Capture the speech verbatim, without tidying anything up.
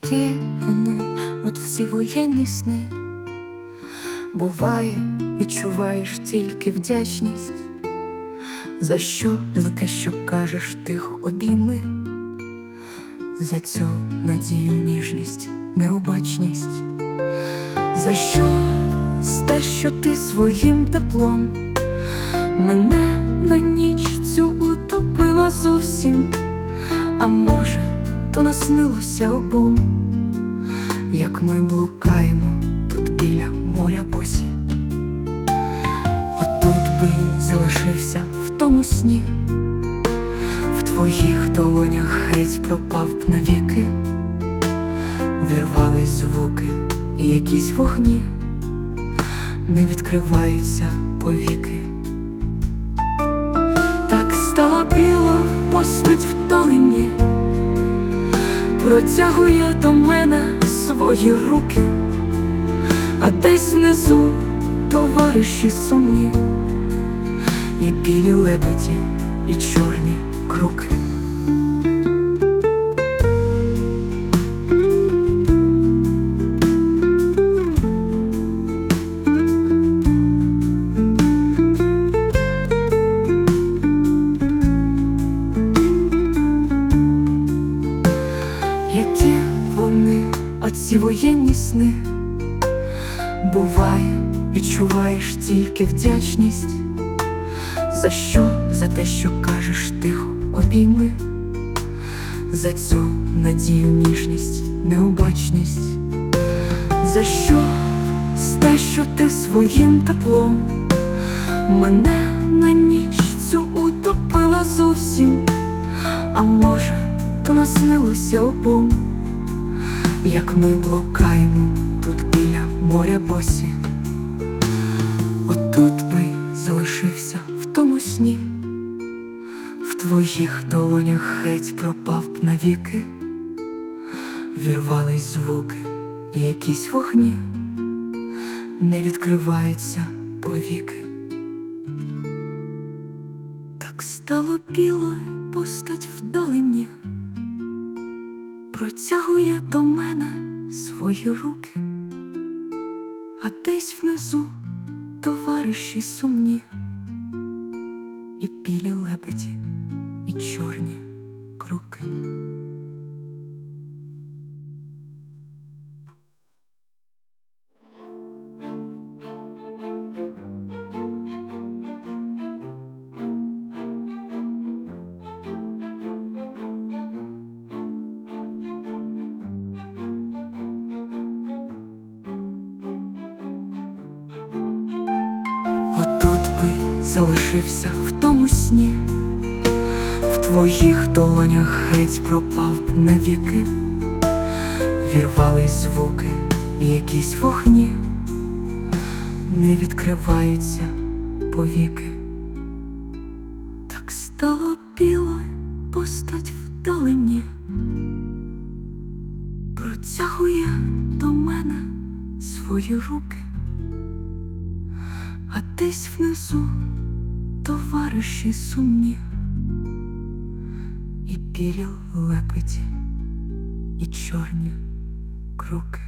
Які воно, от всі воєнні сни, буває, відчуваєш тільки вдячність. За що? За те, що кажеш тихо обійми, за цю надію, ніжність, необачність. За що? За те, що ти своїм теплом мене на ніч цю утопила зовсім. А може, то наснилося обом, як ми блукаємо тут біля моря босі. Отут би залишився в тому сні, в твоїх долонях геть пропав б навіки. Вирвались звуки і якісь вогні, не відкриваються повіки. Так стало біло, постать в долині, протягує до мене свої руки, а десь внизу товариші сумні, і білі лебеді, і чорні круки. Які вони, оці воєнні сни, буває, відчуваєш тільки вдячність. За що? За те, що кажеш тихо обійми, за цю надію, ніжність, необачність. За що? За те, що ти своїм теплом мене на ніч цю утопила зовсім. А може, то наснилося обом, як ми блукаємо тут біля моря босі. Отут би залишився в тому сні, в твоїх долонях геть пропав б навіки. Вірвались звуки і якісь вогні, не відкриваються повіки. Так стало біло, постать в долині, протягує до мене свої руки, а десь внизу товариші сумні, і білі лебеді, і чорні круки. Залишився в тому сні, в твоїх долонях геть пропав б навіки. Вірвались звуки і якісь вогні, не відкриваються повіки. Так стало біло, постать в долині, протягує до мене свої руки, а десь внизу товариші сумні, і білі лебеді, і чорні круки.